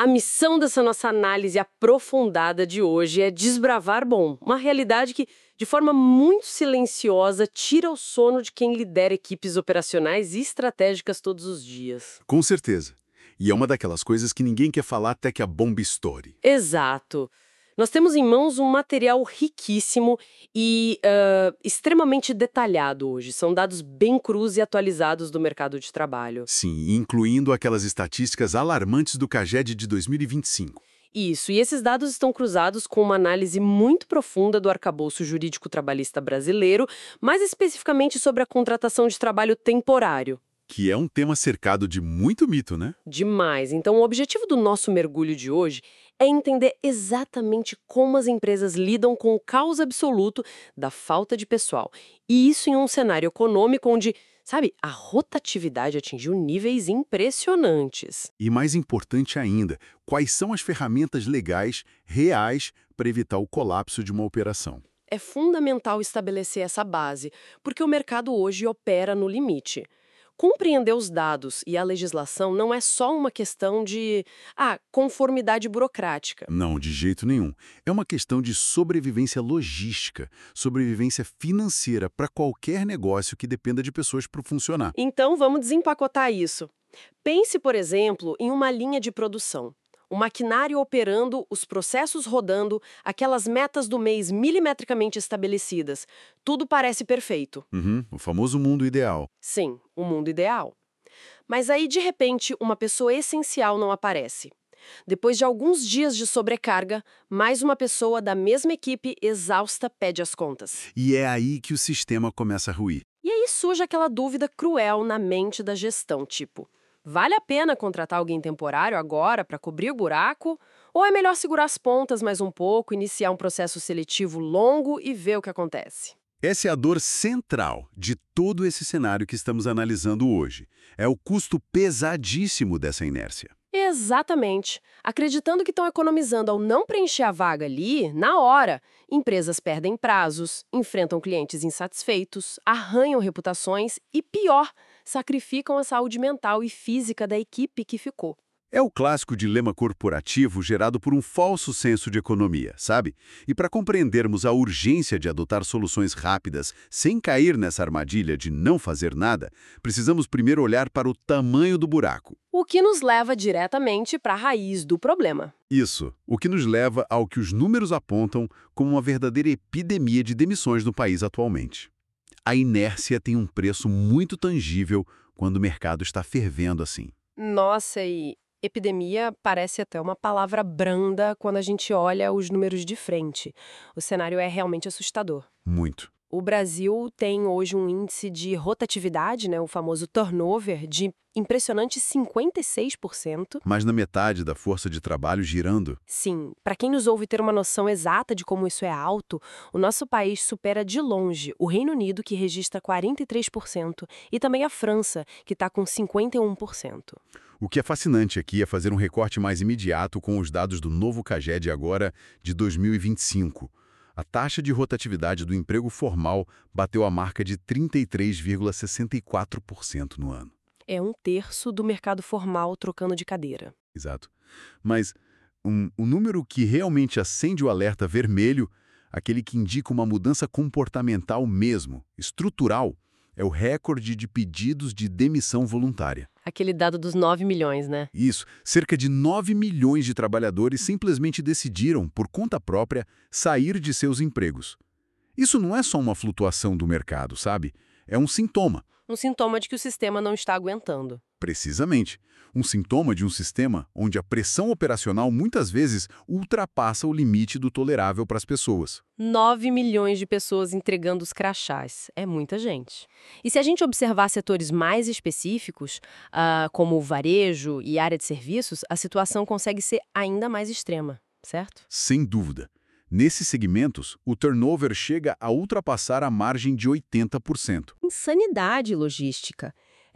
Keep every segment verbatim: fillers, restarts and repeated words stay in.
A missão dessa nossa análise aprofundada de hoje é desbravar, bom, uma realidade que, de forma muito silenciosa, tira o sono de quem lidera equipes operacionais e estratégicas todos os dias. Com certeza. E é uma daquelas coisas que ninguém quer falar até que a bomba estoure. Exato. Nós temos em mãos um material riquíssimo e uh, extremamente detalhado hoje. São dados bem crus e atualizados do mercado de trabalho. Sim, incluindo aquelas estatísticas alarmantes do CAGED de dois mil e vinte e cinco. Isso, e esses dados estão cruzados com uma análise muito profunda do arcabouço jurídico trabalhista brasileiro, mais especificamente sobre a contratação de trabalho temporário. Que é um tema cercado de muito mito, né? Demais. Então, o objetivo do nosso mergulho de hoje é entender exatamente como as empresas lidam com o caos absoluto da falta de pessoal. E isso em um cenário econômico onde, sabe, a rotatividade atingiu níveis impressionantes. E mais importante ainda, quais são as ferramentas legais, reais, para evitar o colapso de uma operação? É fundamental estabelecer essa base, porque o mercado hoje opera no limite. Compreender os dados e a legislação não é só uma questão de, ah, conformidade burocrática. Não, de jeito nenhum. É uma questão de sobrevivência logística, sobrevivência financeira para qualquer negócio que dependa de pessoas para funcionar. Então, vamos desempacotar isso. Pense, por exemplo, em uma linha de produção. O maquinário operando, os processos rodando, aquelas metas do mês milimetricamente estabelecidas. Tudo parece perfeito. Uhum, o famoso mundo ideal. Sim, o mundo ideal. Mas aí, de repente, uma pessoa essencial não aparece. Depois de alguns dias de sobrecarga, mais uma pessoa da mesma equipe exausta pede as contas. E é aí que o sistema começa a ruir. E aí surge aquela dúvida cruel na mente da gestão, tipo, vale a pena contratar alguém temporário agora para cobrir o buraco? Ou é melhor segurar as pontas mais um pouco, iniciar um processo seletivo longo e ver o que acontece? Essa é a dor central de todo esse cenário que estamos analisando hoje. É o custo pesadíssimo dessa inércia. Exatamente. Acreditando que estão economizando ao não preencher a vaga ali, na hora, empresas perdem prazos, enfrentam clientes insatisfeitos, arranham reputações e, pior, sacrificam a saúde mental e física da equipe que ficou. É o clássico dilema corporativo gerado por um falso senso de economia, sabe? E para compreendermos a urgência de adotar soluções rápidas sem cair nessa armadilha de não fazer nada, precisamos primeiro olhar para o tamanho do buraco. O que nos leva diretamente para a raiz do problema. Isso, o que nos leva ao que os números apontam como uma verdadeira epidemia de demissões no país atualmente. A inércia tem um preço muito tangível quando o mercado está fervendo assim. Nossa, e epidemia parece até uma palavra branda quando a gente olha os números de frente. O cenário é realmente assustador. Muito. O Brasil tem hoje um índice de rotatividade, né, o famoso turnover, de impressionante cinquenta e seis por cento. Mais na metade da força de trabalho girando. Sim, para quem nos ouve ter uma noção exata de como isso é alto, o nosso país supera de longe o Reino Unido, que registra quarenta e três por cento, e também a França, que está com cinquenta e um por cento. O que é fascinante aqui é fazer um recorte mais imediato com os dados do novo CAGED agora de dois mil e vinte e cinco. A taxa de rotatividade do emprego formal bateu a marca de trinta e três vírgula sessenta e quatro por cento no ano. É um terço do mercado formal trocando de cadeira. Exato. Mas um, um número que realmente acende o alerta vermelho, aquele que indica uma mudança comportamental mesmo, estrutural, é o recorde de pedidos de demissão voluntária. Aquele dado dos nove milhões, né? Isso, cerca de nove milhões de trabalhadores simplesmente decidiram, por conta própria, sair de seus empregos. Isso não é só uma flutuação do mercado, sabe? É um sintoma. Um sintoma de que o sistema não está aguentando. Precisamente. Um sintoma de um sistema onde a pressão operacional muitas vezes ultrapassa o limite do tolerável para as pessoas. nove milhões de pessoas entregando os crachás. É muita gente. E se a gente observar setores mais específicos, ah, como o varejo e área de serviços, a situação consegue ser ainda mais extrema, certo? Sem dúvida. Nesses segmentos, o turnover chega a ultrapassar a margem de oitenta por cento. Insanidade logística. É,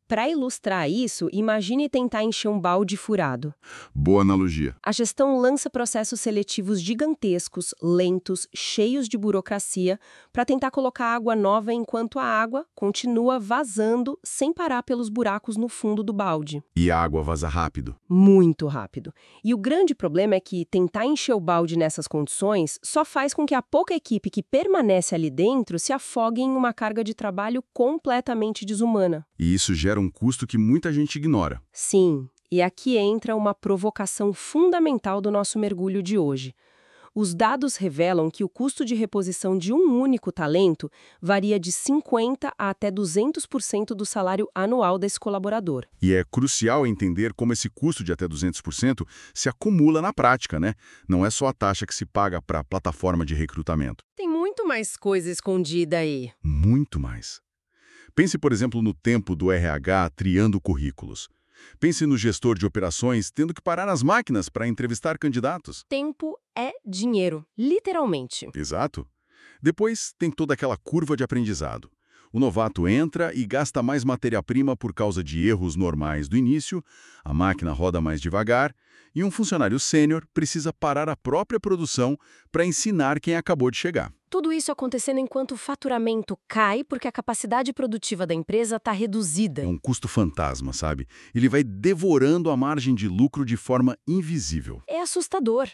Para ilustrar isso, imagine tentar encher um balde furado. Boa analogia. A gestão lança processos seletivos gigantescos, lentos, cheios de burocracia, para tentar colocar água nova enquanto a água continua vazando sem parar pelos buracos no fundo do balde. E a água vaza rápido. Muito rápido. E o grande problema é que tentar encher o balde nessas condições só faz com que a pouca equipe que permanece ali dentro se afogue em uma carga de trabalho completamente desumana. E isso gera um custo que muita gente ignora. Sim, e aqui entra uma provocação fundamental do nosso mergulho de hoje. Os dados revelam que o custo de reposição de um único talento varia de cinquenta por cento a até duzentos por cento do salário anual desse colaborador. E é crucial entender como esse custo de até duzentos por cento se acumula na prática, né? Não é só a taxa que se paga para a plataforma de recrutamento. Tem muito mais coisa escondida aí. Muito mais. Pense, por exemplo, no tempo do R H triando currículos. Pense no gestor de operações tendo que parar as máquinas para entrevistar candidatos. Tempo é dinheiro, literalmente. Exato. Depois tem toda aquela curva de aprendizado. O novato entra e gasta mais matéria-prima por causa de erros normais do início, a máquina roda mais devagar, e um funcionário sênior precisa parar a própria produção para ensinar quem acabou de chegar. Tudo isso acontecendo enquanto o faturamento cai porque a capacidade produtiva da empresa está reduzida. É um custo fantasma, sabe? Ele vai devorando a margem de lucro de forma invisível. É assustador.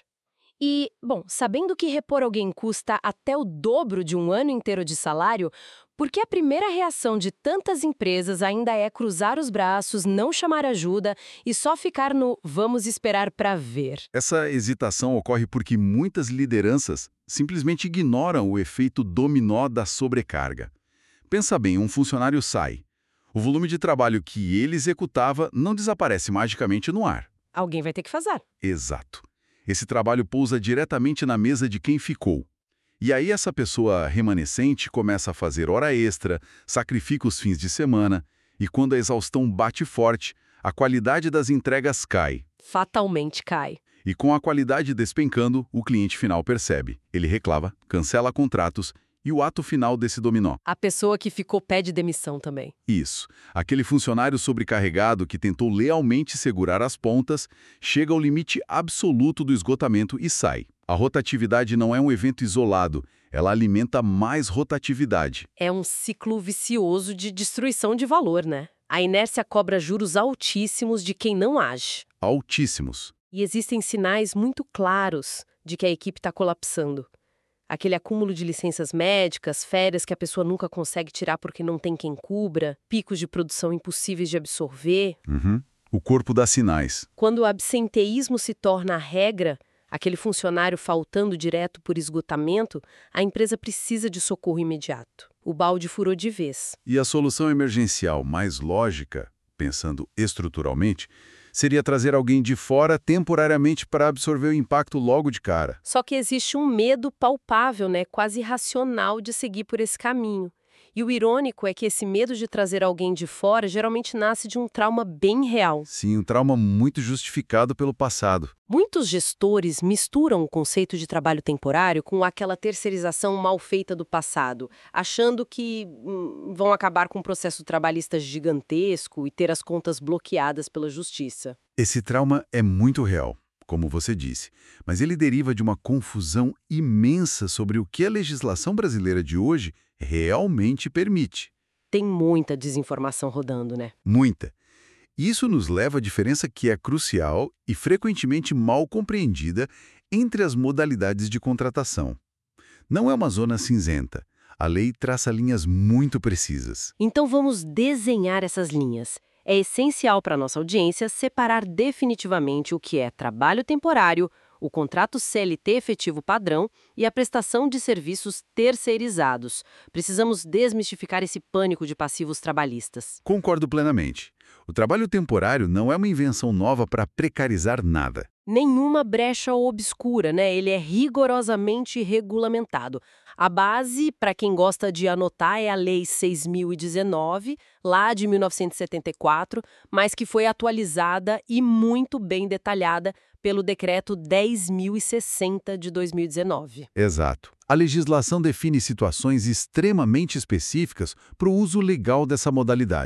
E, bom, sabendo que repor alguém custa até o dobro de um ano inteiro de salário, por que a primeira reação de tantas empresas ainda é cruzar os braços, não chamar ajuda e só ficar no vamos esperar para ver? Essa hesitação ocorre porque muitas lideranças simplesmente ignoram o efeito dominó da sobrecarga. Pensa bem, um funcionário sai. O volume de trabalho que ele executava não desaparece magicamente no ar. Alguém vai ter que fazer. Exato. Esse trabalho pousa diretamente na mesa de quem ficou. E aí essa pessoa remanescente começa a fazer hora extra, sacrifica os fins de semana, e quando a exaustão bate forte, a qualidade das entregas cai. Fatalmente cai. E com a qualidade despencando, o cliente final percebe. Ele reclama, cancela contratos e o ato final desse dominó. A pessoa que ficou pede demissão também. Isso. Aquele funcionário sobrecarregado que tentou lealmente segurar as pontas, chega ao limite absoluto do esgotamento e sai. A rotatividade não é um evento isolado, ela alimenta mais rotatividade. É um ciclo vicioso de destruição de valor, né? A inércia cobra juros altíssimos de quem não age. Altíssimos. E existem sinais muito claros de que a equipe está colapsando. Aquele acúmulo de licenças médicas, férias que a pessoa nunca consegue tirar porque não tem quem cubra, picos de produção impossíveis de absorver. Uhum. O corpo dá sinais. Quando o absenteísmo se torna a regra, aquele funcionário faltando direto por esgotamento, a empresa precisa de socorro imediato. O balde furou de vez. E a solução emergencial mais lógica, pensando estruturalmente, seria trazer alguém de fora temporariamente para absorver o impacto logo de cara. Só que existe um medo palpável, né, quase irracional de seguir por esse caminho. E o irônico é que esse medo de trazer alguém de fora geralmente nasce de um trauma bem real. Sim, um trauma muito justificado pelo passado. Muitos gestores misturam o conceito de trabalho temporário com aquela terceirização mal feita do passado, achando que hum, vão acabar com um processo trabalhista gigantesco e ter as contas bloqueadas pela justiça. Esse trauma é muito real, como você disse, mas ele deriva de uma confusão imensa sobre o que a legislação brasileira de hoje realmente permite. Tem muita desinformação rodando, né? Muita. Isso nos leva à diferença que é crucial e frequentemente mal compreendida entre as modalidades de contratação. Não é uma zona cinzenta. A lei traça linhas muito precisas. Então vamos desenhar essas linhas. É essencial para a nossa audiência separar definitivamente o que é trabalho temporário, o contrato C L T efetivo padrão e a prestação de serviços terceirizados. Precisamos desmistificar esse pânico de passivos trabalhistas. Concordo plenamente. O trabalho temporário não é uma invenção nova para precarizar nada. Nenhuma brecha obscura, né? Ele é rigorosamente regulamentado. A base, para quem gosta de anotar, é a Lei seis mil e dezenove, lá de mil novecentos e setenta e quatro, mas que foi atualizada e muito bem detalhada pelo Decreto dez mil e sessenta de dois mil e dezenove. Exato. A legislação define situações extremamente específicas para o uso legal dessa modalidade.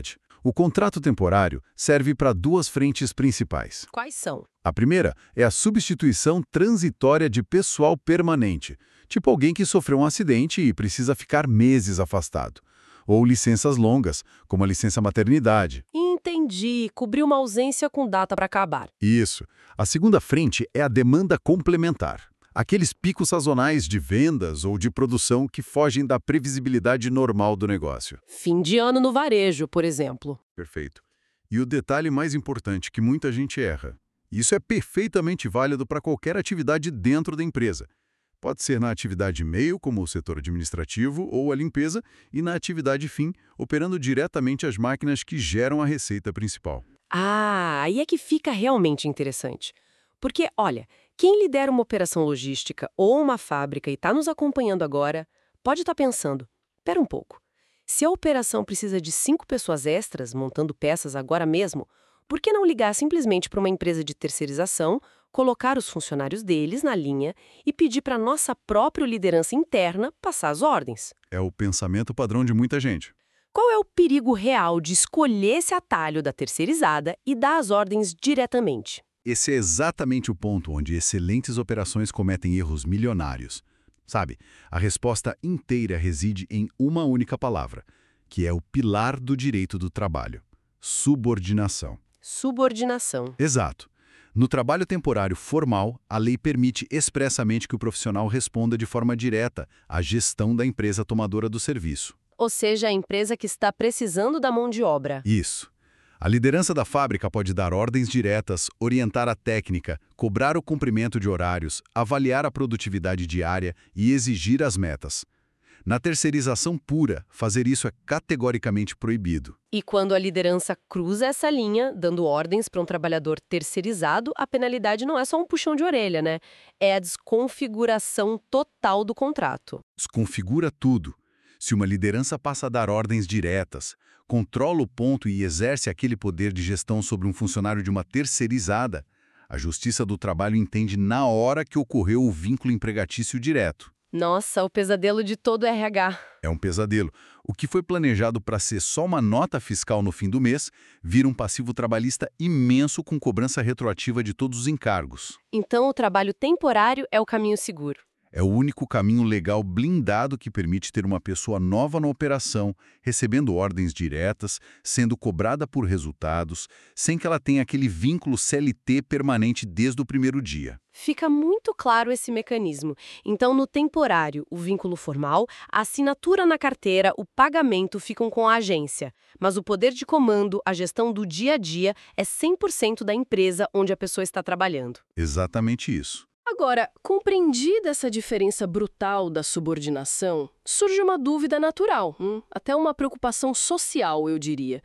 O contrato temporário serve para duas frentes principais. Quais são? A primeira é a substituição transitória de pessoal permanente, tipo alguém que sofreu um acidente e precisa ficar meses afastado. Ou licenças longas, como a licença maternidade. Entendi. Cobrir uma ausência com data para acabar. Isso. A segunda frente é a demanda complementar. Aqueles picos sazonais de vendas ou de produção que fogem da previsibilidade normal do negócio. Fim de ano no varejo, por exemplo. Perfeito. E o detalhe mais importante que muita gente erra. Isso é perfeitamente válido para qualquer atividade dentro da empresa. Pode ser na atividade meio, como o setor administrativo ou a limpeza, e na atividade fim, operando diretamente as máquinas que geram a receita principal. Ah, aí é que fica realmente interessante. Porque, olha, quem lidera uma operação logística ou uma fábrica e está nos acompanhando agora, pode estar pensando, espera um pouco, se a operação precisa de cinco pessoas extras montando peças agora mesmo, por que não ligar simplesmente para uma empresa de terceirização, colocar os funcionários deles na linha e pedir para a nossa própria liderança interna passar as ordens? É o pensamento padrão de muita gente. Qual é o perigo real de escolher esse atalho da terceirizada e dar as ordens diretamente? Esse é exatamente o ponto onde excelentes operações cometem erros milionários. Sabe, a resposta inteira reside em uma única palavra, que é o pilar do direito do trabalho: subordinação. Subordinação. Exato. No trabalho temporário formal, a lei permite expressamente que o profissional responda de forma direta à gestão da empresa tomadora do serviço. Ou seja, a empresa que está precisando da mão de obra. Isso. A liderança da fábrica pode dar ordens diretas, orientar a técnica, cobrar o cumprimento de horários, avaliar a produtividade diária e exigir as metas. Na terceirização pura, fazer isso é categoricamente proibido. E quando a liderança cruza essa linha, dando ordens para um trabalhador terceirizado, a penalidade não é só um puxão de orelha, né? É a desconfiguração total do contrato. Desconfigura tudo. Se uma liderança passa a dar ordens diretas, controla o ponto e exerce aquele poder de gestão sobre um funcionário de uma terceirizada, a Justiça do Trabalho entende na hora que ocorreu o vínculo empregatício direto. Nossa, o pesadelo de todo R H. É um pesadelo. O que foi planejado para ser só uma nota fiscal no fim do mês, vira um passivo trabalhista imenso com cobrança retroativa de todos os encargos. Então, o trabalho temporário é o caminho seguro. É o único caminho legal blindado que permite ter uma pessoa nova na operação, recebendo ordens diretas, sendo cobrada por resultados, sem que ela tenha aquele vínculo C L T permanente desde o primeiro dia. Fica muito claro esse mecanismo. Então, no temporário, o vínculo formal, a assinatura na carteira, o pagamento ficam com a agência. Mas o poder de comando, a gestão do dia a dia, é cem por cento da empresa onde a pessoa está trabalhando. Exatamente isso. Agora, compreendida essa diferença brutal da subordinação, surge uma dúvida natural, hum? até uma preocupação social, eu diria.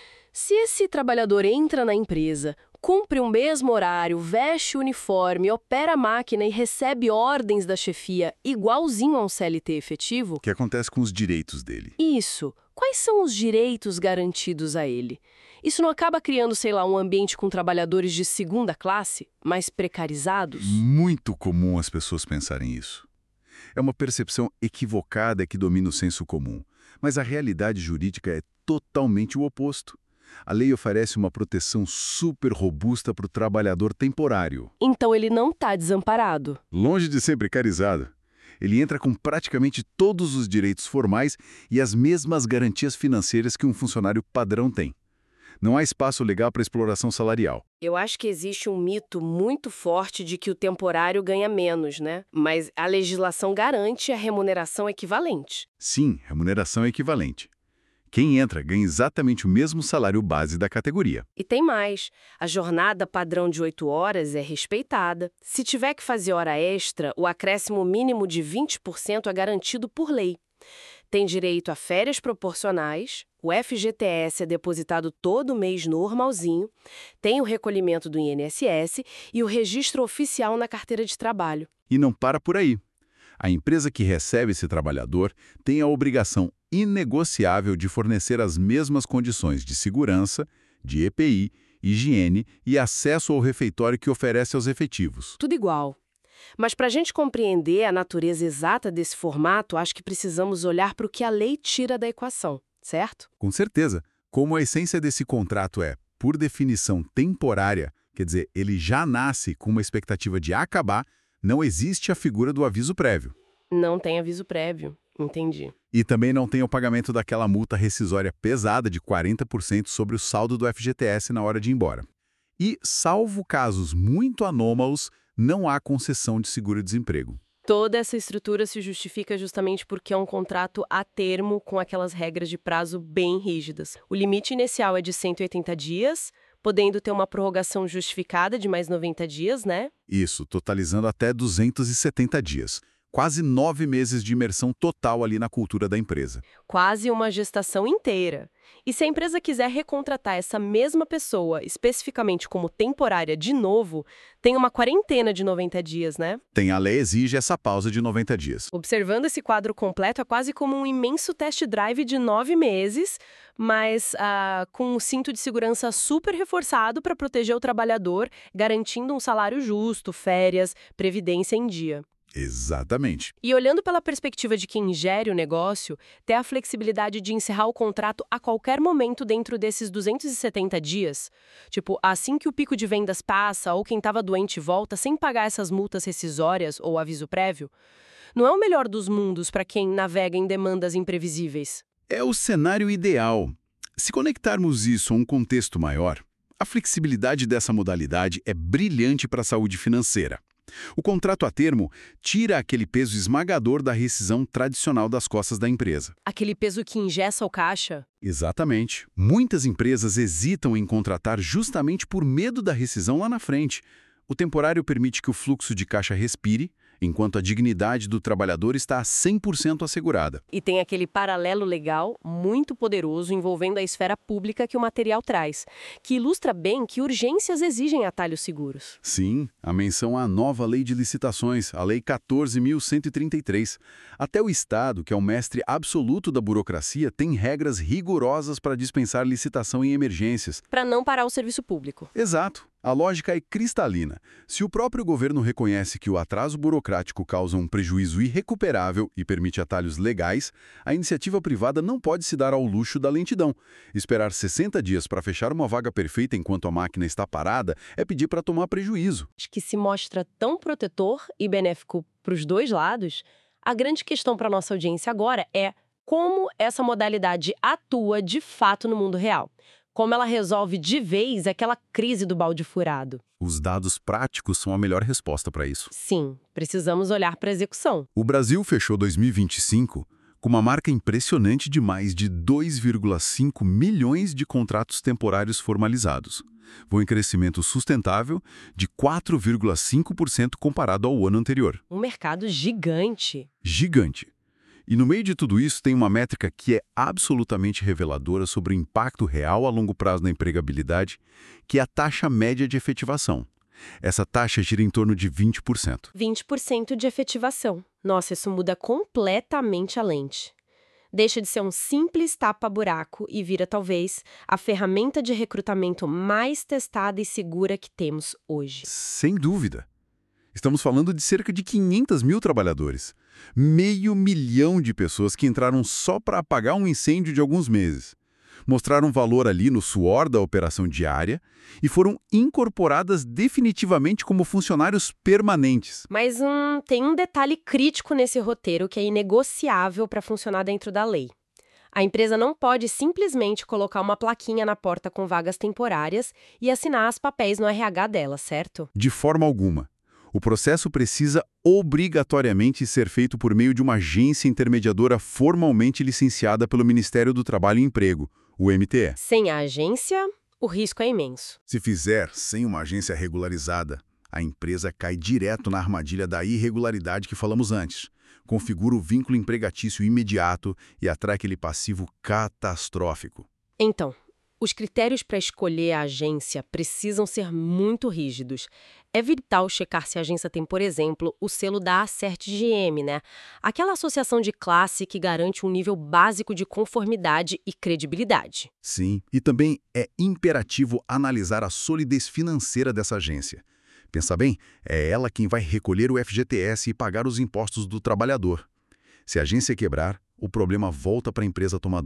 Se esse trabalhador entra na empresa, cumpre o mesmo horário, veste o uniforme, opera a máquina e recebe ordens da chefia igualzinho a um C L T efetivo, O que acontece com os direitos dele? isso, quais são os direitos garantidos a ele? Isso não acaba criando, sei lá, um ambiente com trabalhadores de segunda classe, mais precarizados? Muito comum as pessoas pensarem isso. É uma percepção equivocada que domina o senso comum, mas a realidade jurídica é totalmente o oposto. A lei oferece uma proteção super robusta para o trabalhador temporário. Então ele não está desamparado. Longe de ser precarizado. Ele entra com praticamente todos os direitos formais e as mesmas garantias financeiras que um funcionário padrão tem. Não há espaço legal para exploração salarial. Eu acho que existe um mito muito forte de que o temporário ganha menos, né? Mas a legislação garante a remuneração equivalente. Sim, remuneração é equivalente. Quem entra ganha exatamente o mesmo salário base da categoria. E tem mais. A jornada padrão de oito horas é respeitada. Se tiver que fazer hora extra, o acréscimo mínimo de vinte por cento é garantido por lei. Tem direito a férias proporcionais, o F G T S é depositado todo mês normalzinho, tem o recolhimento do I N S S e o registro oficial na carteira de trabalho. E não para por aí. A empresa que recebe esse trabalhador tem a obrigação inegociável de fornecer as mesmas condições de segurança, de E P I, higiene e acesso ao refeitório que oferece aos efetivos. Tudo igual. Mas para a gente compreender a natureza exata desse formato, acho que precisamos olhar para o que a lei tira da equação, certo? Com certeza. Como a essência desse contrato é, por definição, temporária, quer dizer, ele já nasce com uma expectativa de acabar, não existe a figura do aviso prévio. Não tem aviso prévio. Entendi. E também não tem o pagamento daquela multa rescisória pesada de quarenta por cento sobre o saldo do F G T S na hora de ir embora. E, salvo casos muito anômalos, não há concessão de seguro-desemprego. Toda essa estrutura se justifica justamente porque é um contrato a termo com aquelas regras de prazo bem rígidas. O limite inicial é de cento e oitenta dias, podendo ter uma prorrogação justificada de mais noventa dias, né? Isso, totalizando até duzentos e setenta dias. Quase nove meses de imersão total ali na cultura da empresa. Quase uma gestação inteira. E se a empresa quiser recontratar essa mesma pessoa, especificamente como temporária de novo, tem uma quarentena de noventa dias, né? Tem, a lei exige essa pausa de noventa dias. Observando esse quadro completo, é quase como um imenso test drive de nove meses, mas ah, com um cinto de segurança super reforçado para proteger o trabalhador, garantindo um salário justo, férias, previdência em dia. Exatamente. E olhando pela perspectiva de quem gere o negócio, ter a flexibilidade de encerrar o contrato a qualquer momento dentro desses duzentos e setenta dias, tipo, assim que o pico de vendas passa ou quem estava doente volta sem pagar essas multas rescisórias ou aviso prévio, não é o melhor dos mundos para quem navega em demandas imprevisíveis. É o cenário ideal. Se conectarmos isso a um contexto maior, a flexibilidade dessa modalidade é brilhante para a saúde financeira. O contrato a termo tira aquele peso esmagador da rescisão tradicional das costas da empresa. Aquele peso que engessa o caixa? Exatamente. Muitas empresas hesitam em contratar justamente por medo da rescisão lá na frente. O temporário permite que o fluxo de caixa respire, enquanto a dignidade do trabalhador está cem por cento assegurada. E tem aquele paralelo legal muito poderoso envolvendo a esfera pública que o material traz, que ilustra bem que urgências exigem atalhos seguros. Sim, a menção à nova lei de licitações, a Lei quatorze mil cento e trinta e três. Até o Estado, que é o mestre absoluto da burocracia, tem regras rigorosas para dispensar licitação em emergências. Para não parar o serviço público. Exato. A lógica é cristalina. Se o próprio governo reconhece que o atraso burocrático causa um prejuízo irrecuperável e permite atalhos legais, a iniciativa privada não pode se dar ao luxo da lentidão. Esperar sessenta dias para fechar uma vaga perfeita enquanto a máquina está parada é pedir para tomar prejuízo. Acho que se mostra tão protetor e benéfico para os dois lados, a grande questão para a nossa audiência agora é como essa modalidade atua de fato no mundo real. Como ela resolve de vez aquela crise do balde furado. Os dados práticos são a melhor resposta para isso. Sim, precisamos olhar para a execução. O Brasil fechou dois mil e vinte e cinco com uma marca impressionante de mais de dois vírgula cinco milhões de contratos temporários formalizados. Foi um crescimento sustentável de quatro vírgula cinco por cento comparado ao ano anterior. Um mercado gigante. Gigante. E no meio de tudo isso tem uma métrica que é absolutamente reveladora sobre o impacto real a longo prazo na empregabilidade, que é a taxa média de efetivação. Essa taxa gira em torno de vinte por cento. vinte por cento de efetivação. Nossa, isso muda completamente a lente. Deixa de ser um simples tapa-buraco e vira, talvez, a ferramenta de recrutamento mais testada e segura que temos hoje. Sem dúvida. Estamos falando de cerca de quinhentos mil trabalhadores. Meio milhão de pessoas que entraram só para apagar um incêndio de alguns meses. Mostraram valor ali no suor da operação diária e foram incorporadas definitivamente como funcionários permanentes. Mas hum, tem um detalhe crítico nesse roteiro que é inegociável para funcionar dentro da lei. A empresa não pode simplesmente colocar uma plaquinha na porta com vagas temporárias e assinar os papéis no R H dela, certo? De forma alguma. O processo precisa obrigatoriamente ser feito por meio de uma agência intermediadora formalmente licenciada pelo Ministério do Trabalho e Emprego, o M T E. Sem a agência, o risco é imenso. Se fizer sem uma agência regularizada, a empresa cai direto na armadilha da irregularidade que falamos antes. Configura o vínculo empregatício imediato e atrai aquele passivo catastrófico. Então, os critérios para escolher a agência precisam ser muito rígidos. É vital checar se a agência tem, por exemplo, o selo da ACERT-G M, né? Aquela associação de classe que garante um nível básico de conformidade e credibilidade. Sim, e também é imperativo analisar a solidez financeira dessa agência. Pensa bem, é ela quem vai recolher o F G T S e pagar os impostos do trabalhador. Se a agência quebrar, o problema volta para a empresa tomadora.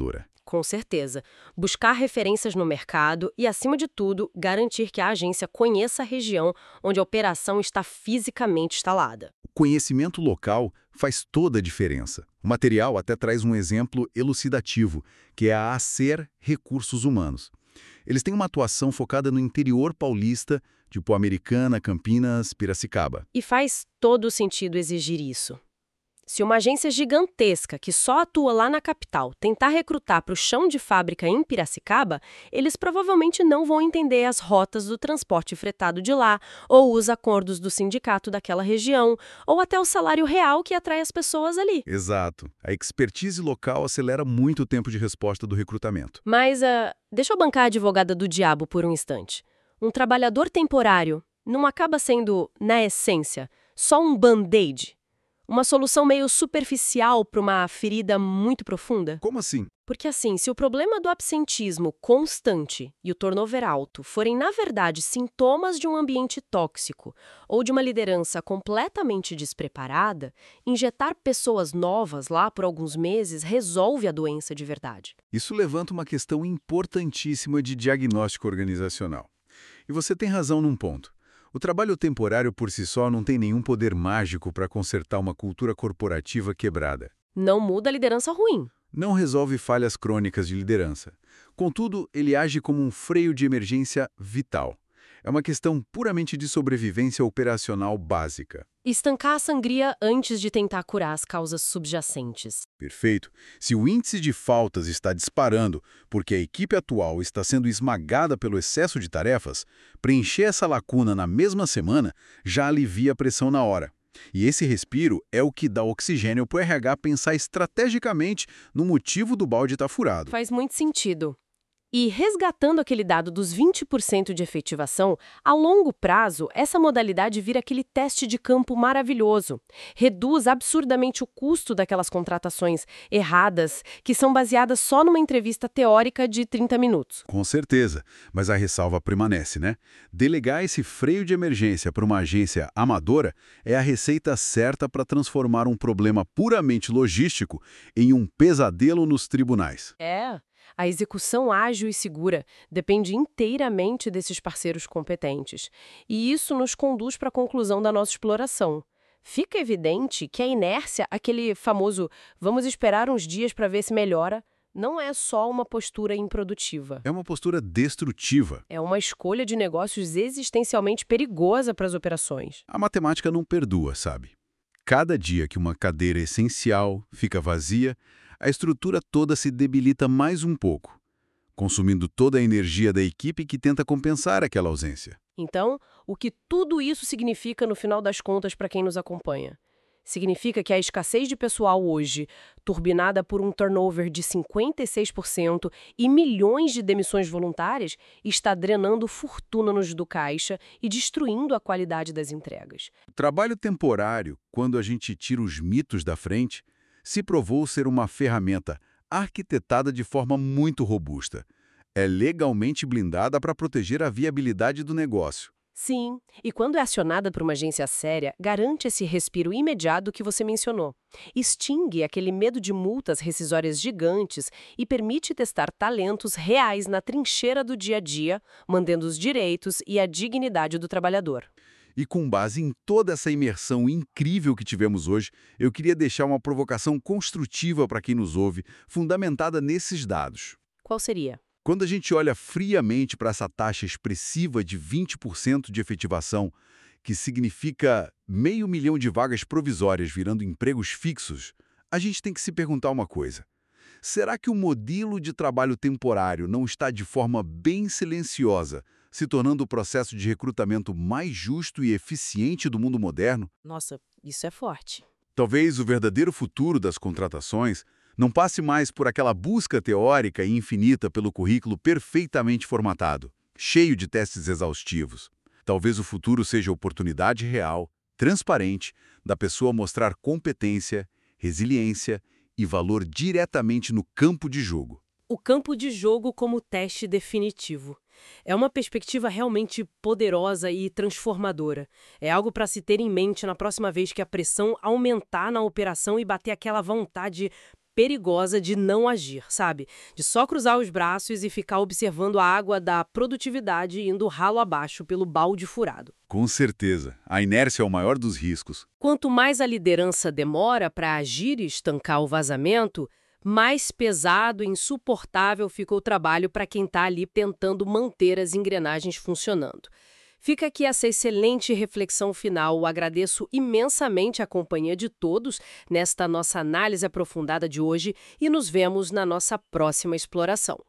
Com certeza. Buscar referências no mercado e, acima de tudo, garantir que a agência conheça a região onde a operação está fisicamente instalada. O conhecimento local faz toda a diferença. O material até traz um exemplo elucidativo, que é a Acer Recursos Humanos. Eles têm uma atuação focada no interior paulista, tipo Americana, Campinas, Piracicaba. E faz todo sentido exigir isso. Se uma agência gigantesca que só atua lá na capital tentar recrutar para o chão de fábrica em Piracicaba, eles provavelmente não vão entender as rotas do transporte fretado de lá, ou os acordos do sindicato daquela região, ou até o salário real que atrai as pessoas ali. Exato. A expertise local acelera muito o tempo de resposta do recrutamento. Mas, uh, deixa eu bancar a advogada do diabo por um instante. Um trabalhador temporário não acaba sendo, na essência, só um band-aid? Uma solução meio superficial para uma ferida muito profunda? Como assim? Porque assim, se o problema do absentismo constante e o turnover alto forem, na verdade, sintomas de um ambiente tóxico ou de uma liderança completamente despreparada, injetar pessoas novas lá por alguns meses resolve a doença de verdade. Isso levanta uma questão importantíssima de diagnóstico organizacional. E você tem razão num ponto. O trabalho temporário por si só não tem nenhum poder mágico para consertar uma cultura corporativa quebrada. Não muda a liderança ruim. Não resolve falhas crônicas de liderança. Contudo, ele age como um freio de emergência vital. É uma questão puramente de sobrevivência operacional básica. Estancar a sangria antes de tentar curar as causas subjacentes. Perfeito. Se o índice de faltas está disparando porque a equipe atual está sendo esmagada pelo excesso de tarefas, preencher essa lacuna na mesma semana já alivia a pressão na hora. E esse respiro é o que dá oxigênio para o R H pensar estrategicamente no motivo do balde estar furado. Faz muito sentido. E resgatando aquele dado dos vinte por cento de efetivação, a longo prazo, essa modalidade vira aquele teste de campo maravilhoso. Reduz absurdamente o custo daquelas contratações erradas, que são baseadas só numa entrevista teórica de trinta minutos. Com certeza, mas a ressalva permanece, né? Delegar esse freio de emergência para uma agência amadora é a receita certa para transformar um problema puramente logístico em um pesadelo nos tribunais. É. A execução ágil e segura depende inteiramente desses parceiros competentes. E isso nos conduz para a conclusão da nossa exploração. Fica evidente que a inércia, aquele famoso vamos esperar uns dias para ver se melhora, não é só uma postura improdutiva. É uma postura destrutiva. É uma escolha de negócios existencialmente perigosa para as operações. A matemática não perdoa, sabe? Cada dia que uma cadeira essencial fica vazia, a estrutura toda se debilita mais um pouco, consumindo toda a energia da equipe que tenta compensar aquela ausência. Então, o que tudo isso significa no final das contas para quem nos acompanha? Significa que a escassez de pessoal hoje, turbinada por um turnover de cinquenta e seis por cento e milhões de demissões voluntárias, está drenando fortuna nos do caixa e destruindo a qualidade das entregas. O trabalho temporário, quando a gente tira os mitos da frente, se provou ser uma ferramenta arquitetada de forma muito robusta. É legalmente blindada para proteger a viabilidade do negócio. Sim, e quando é acionada por uma agência séria, garante esse respiro imediato que você mencionou. Extingue aquele medo de multas rescisórias gigantes e permite testar talentos reais na trincheira do dia a dia, mantendo os direitos e a dignidade do trabalhador. E com base em toda essa imersão incrível que tivemos hoje, eu queria deixar uma provocação construtiva para quem nos ouve, fundamentada nesses dados. Qual seria? Quando a gente olha friamente para essa taxa expressiva de vinte por cento de efetivação, que significa meio milhão de vagas provisórias virando empregos fixos, a gente tem que se perguntar uma coisa. Será que o modelo de trabalho temporário não está de forma bem silenciosa, se tornando o processo de recrutamento mais justo e eficiente do mundo moderno? Nossa, isso é forte. Talvez o verdadeiro futuro das contratações não passe mais por aquela busca teórica e infinita pelo currículo perfeitamente formatado, cheio de testes exaustivos. Talvez o futuro seja a oportunidade real, transparente, da pessoa mostrar competência, resiliência e valor diretamente no campo de jogo. O campo de jogo como teste definitivo. É uma perspectiva realmente poderosa e transformadora. É algo para se ter em mente na próxima vez que a pressão aumentar na operação e bater aquela vontade perigosa de não agir, sabe? De só cruzar os braços e ficar observando a água da produtividade indo ralo abaixo pelo balde furado. Com certeza. A inércia é o maior dos riscos. Quanto mais a liderança demora para agir e estancar o vazamento, mais pesado e insuportável fica o trabalho para quem está ali tentando manter as engrenagens funcionando. Fica aqui essa excelente reflexão final. Agradeço imensamente a companhia de todos nesta nossa análise aprofundada de hoje e nos vemos na nossa próxima exploração.